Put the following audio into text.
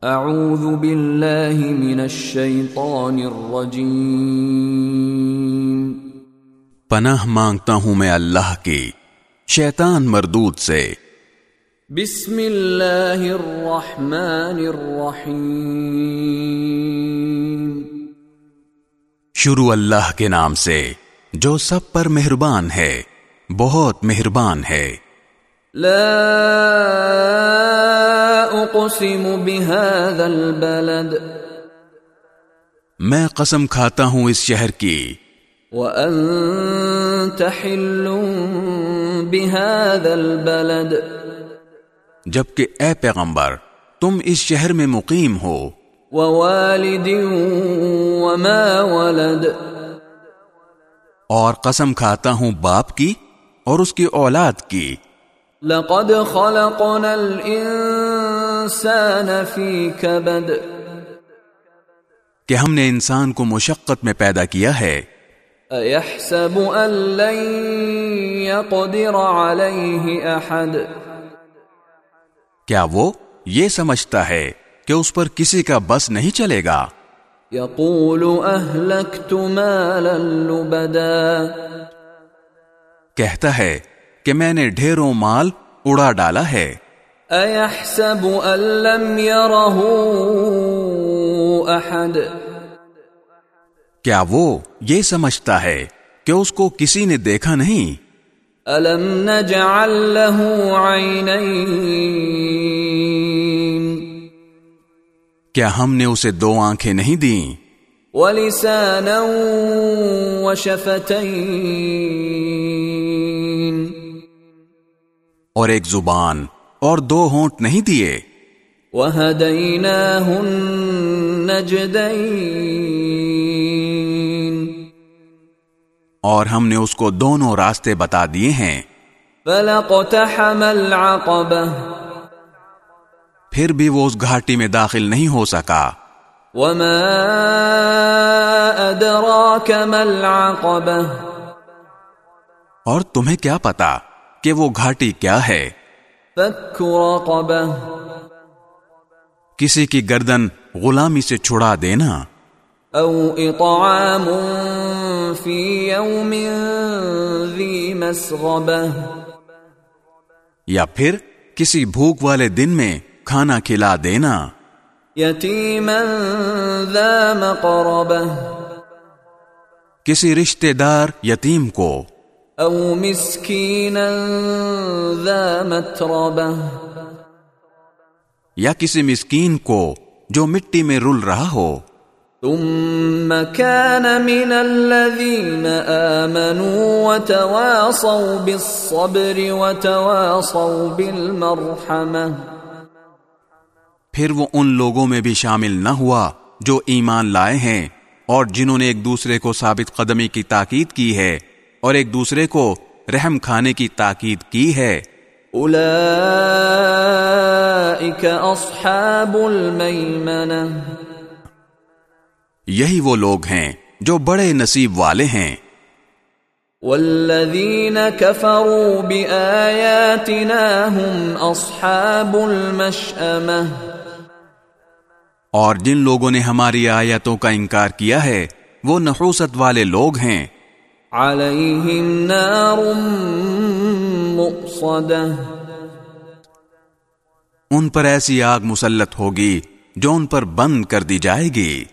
اعوذ باللہ من الشیطان الرجیم، پناہ مانگتا ہوں میں اللہ کی شیطان مردود سے۔ بسم اللہ الرحمن الرحیم، شروع اللہ کے نام سے جو سب پر مہربان ہے، بہت مہربان ہے۔ لا اقسم بهذا البلد، میں قسم کھاتا ہوں اس شہر کی، وانت حل بهذا البلد، جبکہ اے پیغمبر تم اس شہر میں مقیم ہو، ووالد وما ولد، اور قسم کھاتا ہوں باپ کی اور اس کی اولاد کی۔ لقد خلقنا الانسان فی کبد، کہ ہم نے انسان کو مشقت میں پیدا کیا ہے۔ ایحسب ان لن یقدر علیہ احد، کیا وہ یہ سمجھتا ہے کہ اس پر کسی کا بس نہیں چلے گا؟ یقول اہلکت مالا لبدا، کہتا ہے کہ میں نے ڈھیروں مال اڑا ڈالا ہے۔ ایحسب ان لم یرہ احد، کیا وہ یہ سمجھتا ہے کہ اس کو کسی نے دیکھا نہیں؟ الم نجعل له عینین، کیا ہم نے اسے دو آنکھیں نہیں دیں؟ ولسانا وشفتین، اور ایک زبان اور دو ہونٹ نہیں دیے؟ وہدیناہ النجدین، اور ہم نے اس کو دونوں راستے بتا دیے ہیں۔ فلاقتحم العقبہ، پھر بھی وہ اس گھاٹی میں داخل نہیں ہو سکا۔ وما ادراک ما العقبہ، اور تمہیں کیا پتا کہ وہ گھاٹی کیا ہے؟ فک رقبہ، کسی کی گردن غلامی سے چھڑا دینا، او اطعام فی یوم ذی مسغبہ، یا پھر کسی بھوک والے دن میں کھانا کھلا دینا، یتیما ذا مقربہ، کسی رشتہ دار یتیم کو، او مسکینا ذا متربہ، یا کسی مسکین کو جو مٹی میں رل رہا ہو۔ ثم كان من الذين آمنوا وتواصوا بالصبر وتواصوا بالمرحمة، پھر وہ ان لوگوں میں بھی شامل نہ ہوا جو ایمان لائے ہیں اور جنہوں نے ایک دوسرے کو ثابت قدمی کی تاکید کی ہے اور ایک دوسرے کو رحم کھانے کی تاکید کی ہے۔ اولئک اصحاب المیمنہ، یہی وہ لوگ ہیں جو بڑے نصیب والے ہیں۔ والذین کفروا بآیاتنا هم اصحاب المشأمہ، اور جن لوگوں نے ہماری آیتوں کا انکار کیا ہے وہ نحوست والے لوگ ہیں۔ علیہم نار مؤصدہ، ان پر ایسی آگ مسلط ہوگی جو ان پر بند کر دی جائے گی۔